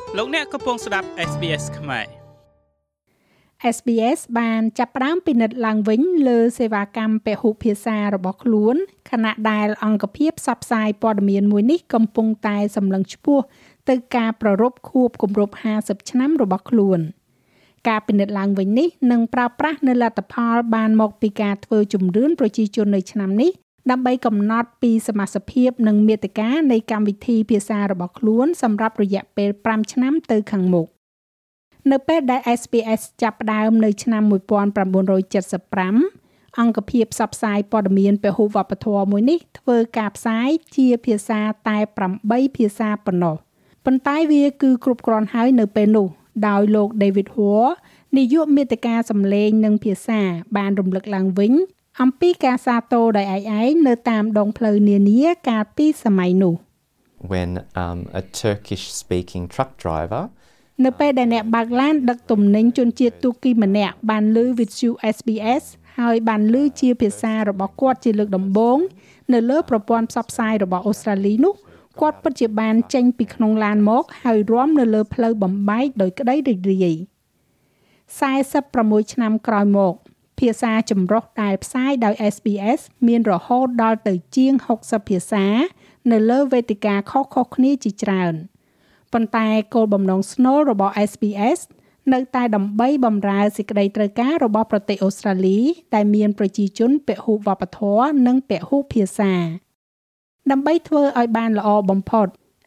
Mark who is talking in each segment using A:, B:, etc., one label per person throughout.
A: លោកអ្នកកំពុងស្ដាប់ SBS ខ្មែរ
B: SBS បានចាប់ផ្ដើមពិនិត្យឡើងវិញលើសេវាកម្មពហុភាសារបស់ខ្លួនខណៈដែលអង្គភាពផ្សព្វផ្សាយព័ត៌មានមួយនេះកំពុងតែសម្លឹងឆ្ពោះទៅការប្រារព្ធខួបគម្រប់50ឆ្នាំរបស់ខ្លួនការពិនិត្យឡើងវិញនេះនឹងប្រើប្រាស់នៅលទ្ធផលបានមកពីការធ្វើជំរឿនប្រជាជននៅឆ្នាំនេះដើម្បីកំណត់ពីសមាជិកភាពនិងមាតិកានៃកម្មវិធីភាសារបស់ខ្លួនសម្រាប់រយៈពេល5ឆ្នាំទៅខាងមុខនៅពេលដែល SBS ចាប់ផ្ដើមនៅឆ្នាំ1975អង្គភាពផ្សព្វផ្សាយព័ត៌មានពហុវប្បធម៌មួយនេះធ្វើការផ្សាយជាភាសាតែ8ភាសាប៉ុណ្ណោះប៉ុន្តែវាគឺគ្រប់គ្រាន់ហើយនៅពេលនោះដោយលោក David Hoare នាយកមាតិកាសម្លេងនិងភាសាបានរំលឹកឡើងវិញអំពីការសាទរដោយឯងនៅតាមដងផ្លូវនានាកាលពីសម័យនោះ
C: When a Turkish speaking truck driver
B: នៅពេលដែលអ្នកបើកឡានដឹកទំនិញជនជាតិទូគីម្នាក់បានឮវិទ្យុ SBS ហើយបានឮជាភាសារបស់គាត់ជាលើកដំបូងនៅលើប្រព័ន្ធផ្សព្វផ្សាយរបស់អូស្ត្រាលីនោះគាត់ពិតជាបានចេញពីក្នុងឡានមកហើយរាំនៅលើផ្លូវបំបែកដោយក្តីរីករាយ46ឆ្នាំក្រោយមកភាសាចម្រុះដែលផ្សាយដោយ SBS មានរហូតដល់ទៅជាង60ភាសានៅលើវេទិកាខុសៗគ្នាជាច្រើនប៉ុន្តែគោលបំណងស្នូលរបស់ SBS នៅតែដើម្បីបម្រើសេចក្តីត្រូវការរបស់ប្រទេសអូស្ត្រាលីដែលមានប្រជាជនពហុវប្បធម៌និងពហុភាសាដើម្បីធ្វើឲ្យបានល្អបំផុត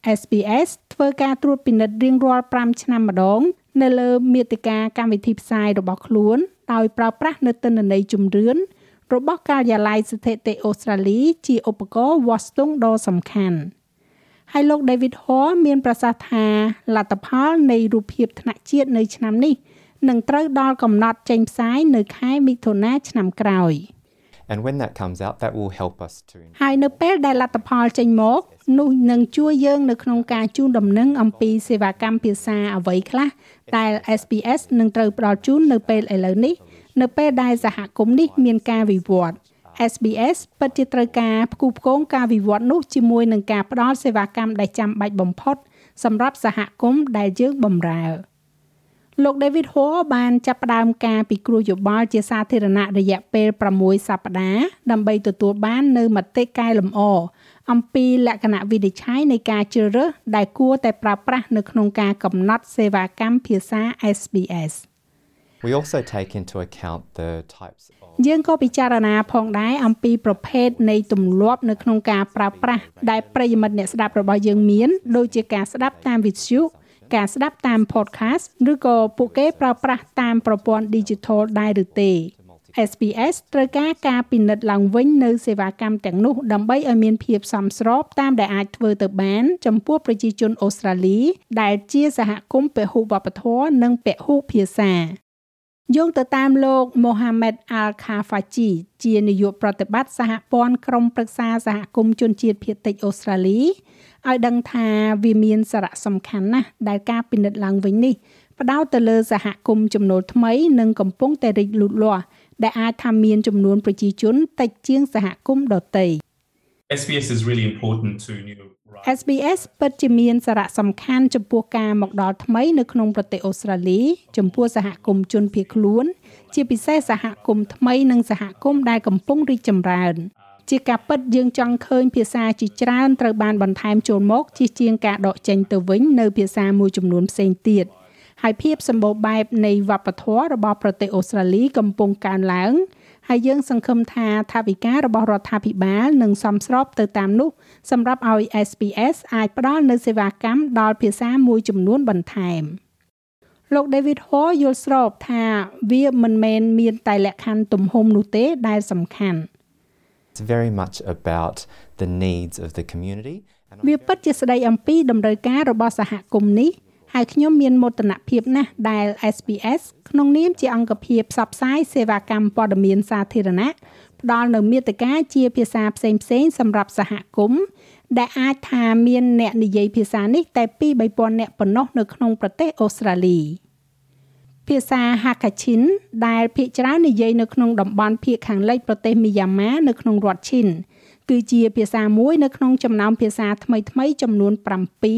B: SBS ធ្វើការត្រួតពិនិត្យរៀងរាល់5ឆ្នាំម្ដងនៅលើមាតិកាកម្មវិធីផ្សាយរបស់ខ្លួនដោយប្រើប្រាស់នូវទិន្នន័យជំរឿនរបស់ការិយាល័យស្ថិតិអូស្ត្រាលីជាឧបករណ៍វាស់ស្ទង់ដ៏សំខាន់ហើយលោក David Hoare មានប្រសាសន៍ថាលទ្ធផលនៃរូបភាពថ្នាក់ជាតិនៅឆ្នាំនេះនឹងត្រូវដល់កំណត់ចេញផ្សាយនៅខែមិថុនាឆ្នាំក្រោយ
C: And when that comes out, that will help us to
B: ហើយនៅពេលដែលលទ្ធផលចេញមកនោះនឹងជួយយើងនៅក្នុងការជូនដំណឹងអំពីសេវាកម្មភាសាអ្វីខ្លះដែល SBS នឹងត្រូវផ្ដល់ជូននៅពេលឥឡូវនេះនៅពេលដែលសហគមន៍នេះមានការវិវត្តន៍ SBS ពិតជាត្រូវការផ្គូផ្គងការវិវត្តន៍នោះជាមួយនឹងការផ្ដល់សេវាកម្មដែលចាំបាច់បំផុតសម្រាប់សហគមន៍ដែលយើងបម្រើលោក David Hoare បានចាប់ផ្ដើមការពិគ្រោះយោបល់ជាសាធារណៈរយៈពេល6សប្តាហ៍ដើម្បីទទួលបាននូវមតិកែលម្អអំពីលក្ខណៈវិនិច្ឆ័យនៃការជ្រើសរើសដែលគួរតែប្រើប្រាស់នៅក្នុងការកំណត់សេវាកម្មភាសា SBS
C: We also take into account the types of
B: យើងក៏ពិចារណាផងដែរអំពីប្រភេទនៃទម្លាប់នៅក្នុងការប្រើប្រាស់ដែលប្រិយមិត្តអ្នកស្ដាប់របស់យើងមានដូចជាការស្ដាប់តាមវិទ្យុការស្ដាប់តាម podcast ឬក៏ពួកគេប្រើប្រាស់តាមប្រព័ន្ធ digital ដែរឬទេ SBS ត្រូវការពិនិត្យឡើងវិញនៅសេវាកម្មទាំងនោះដើម្បីឲ្យមានភាពសមស្របតាមដែលអាចធ្វើទៅបានចំពោះប្រជាជនអូស្ត្រាលីដែលជាសហគមន៍ពហុវប្បធម៌និងពហុភាសាយោងទៅតាមលោក Mohammed Al-Khafaji ជានាយកប្រតិបត្តិសហព័ន្ធក្រុមប្រឹក្សាសហគមន៍ជនជាតិភាគតិចអូស្ត្រាលីឲ្យដឹងថាវាមានសារៈសំខាន់ណាស់ដែលការពិនិត្យឡើងវិញនេះផ្ដោតទៅលើសហគមន៍ចំណូលថ្មីនិងកំពុងតែរីកលូតលាស់ដែលអាចថាមានចំនួនប្រជាជនតិចជាងសហគមន៍ដទៃ
D: SBS is really important to new
B: SBS ពិតជាមានសារៈសំខាន់ចំពោះការមកដល់ថ្មីនៅក្នុងប្រទេសអូស្ត្រាលីចំពោះសហគមន៍ជនភៀសខ្លួនជាពិសេសសហគមន៍ថ្មីនិងសហគមន៍ដែលកំពុងរីកចម្រើនជាការពិតយើងចង់ឃើញភាសាជាច្រើនត្រូវបានបន្ថែមចូលមកជាជាងការដកចេញទៅវិញនៅភាសាមួយចំនួនផ្សេងទៀតហើយភាពសម្បូរបែបនៃវប្បធម៌របស់ប្រទេសអូស្ត្រាលីកំពុងកើនឡើងហើយយើងសង្ឃឹមថាថវិការបស់រដ្ឋាភិបាលនឹងសមស្របទៅតាមនោះសម្រាប់ឲ្យ SBS អាចផ្ដល់នូវសេវាកម្មដល់ភាសាមួយចំនួនបន្ថែមលោក David Hoare យល់ស្របថាវាមិនមែនមានតែលក្ខខណ្ឌទំហំនោះទេដែលសំខាន់
C: It's very much about the needs of the community
B: វាពិតជាស្ដីអំពីតម្រូវការរបស់សហគមន៍នេះហើយខ្ញុំមានមោទនភាពណាស់ដែល SBS ក្នុងនាមជាអង្គភាពផ្សព្វផ្សាយសេវាកម្មព័ត៌មានសាធារណៈផ្ដល់នូវមាតិកាជាភាសាផ្សេងៗសម្រាប់សហគមន៍ដែលអាចថាមានអ្នកនិយាយភាសានេះតែពី 3,000 នាក់ប៉ុណ្ណោះនៅក្នុងប្រទេសអូស្ត្រាលីភាសា Hakachin ដែលភាគច្រើននិយាយនៅក្នុងតំបន់ភាគខាងលិចប្រទេសមីយ៉ាន់ម៉ានៅក្នុងរដ្ឋ Chin គឺជាភាសាមួយនៅក្នុងចំណោមភាសាថ្មីៗចំនួន7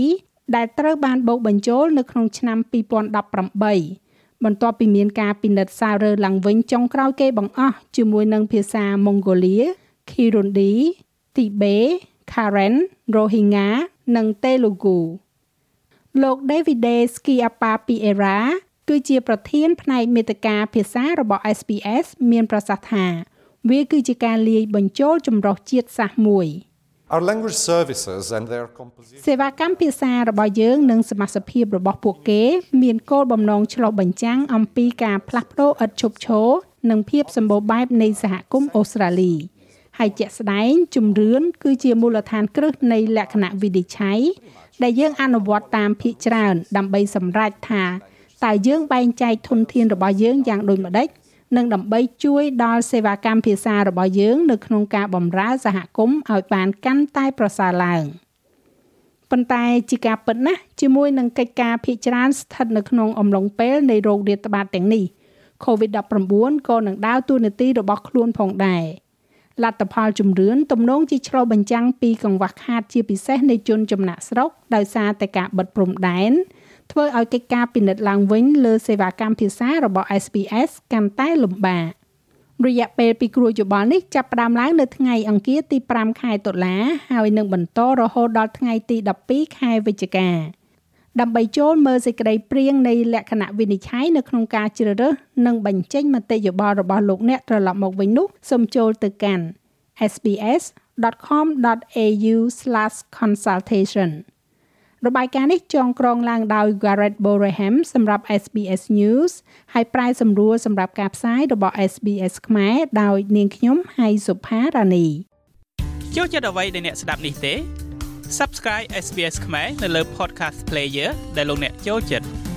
B: ដែលត្រូវបានបូកបញ្ចូលនៅក្នុងឆ្នាំ2018បន្ទាប់ពីមានការពិនិត្យសាររើឡើងវិញចុងក្រោយគេបង្អស់ជាមួយនឹងភាសា Mongolia, Kirundi, Tibet, Karen, Rohingya និង Telugu លោក Davide Schiappa-Piera គឺជាប្រធានផ្នែកមាតិកាភាសារបស់ SBS មានប្រសាសន៍ថាវាគឺជាការលាយបញ្ចូលចម្រុះជាតិសាសន៍មួយ
E: Our language services and their composition
B: សេវាកម្មភាសារបស់យើងនិងសមាជិកភាពរបស់ពួកគេមានគោលបំណងឆ្លុះបញ្ចាំងអំពីការផ្លាស់ប្ដូរឥតឈប់ឈរនិងភាពសម្បូរបែបនៃសហគមន៍អូស្ត្រាលីហើយជាក់ស្ដែងជំរឿនគឺជាមូលដ្ឋានគ្រឹះនៃលក្ខណៈវិនិច្ឆ័យដែលយើងអនុវត្តតាមភាគច្រើនដើម្បីសម្រេចថាតើយើងបែងចែកធនធានរបស់យើងយ៉ាងដូចម្តេចនិងដើម្បីជួយដល់សេវាកម្មភាសារបស់យើងនៅក្នុងការបម្រើសហគមន៍ឲ្យបានកាន់តែប្រសើរឡើងប៉ុន្តែជាការពិតណាស់ជាមួយនឹងកិច្ចការភាគច្រើនស្ថិតនៅក្នុងអំឡុងពេលនៃโรគរាតត្បាតទាំងនេះ COVID-19 ក៏នឹងដើរតួនាទីរបស់ខ្លួនផងដែរលទ្ធផលជំរឿនទំនងជាឆ្លុះបញ្ចាំងពីកង្វះខាតជាពិសេសនៃជនចំណាក់ស្រុកដោយសារតែការបិទព្រំដែនធ្វើឲ្យកិច្ចការពិនិត្យឡើងវិញលើសេវាកម្មភាសារបស់ SBS កាន់តែលំបាករយៈពេលពិគ្រោះយោបល់នេះចាប់ផ្ដើមឡើងនៅថ្ងៃអង្គារទី5ខែតុលាហើយនឹងបន្តរហូតដល់ថ្ងៃទី12ខែវិច្ឆិកាដើម្បីចូលមើលសេចក្តីព្រាងនៃលក្ខណៈវិនិច្ឆ័យនៅក្នុងការជ្រើសរើសនិងបញ្ចេញមតិយោបល់របស់លោកអ្នកត្រឡប់មកវិញនោះសូមចូលទៅកាន់ sbs.com.au/consultation របាយការណ៍នេះចងក្រងឡើងដោយ Gareth Boreham សម្រាប់ SBS News ហើយប្រែសម្រួលសម្រាប់ការផ្សាយរបស់ SBS ខ្មែរដោយនាងខ្ញុំហៃសុផារ៉ានី
A: ចូលចិត្តអ្វីដែលអ្នកស្ដាប់នេះទេ Subscribe SBS ខ្មែរនៅលើ Podcast Player ដែលលោកអ្នកចូលចិត្ត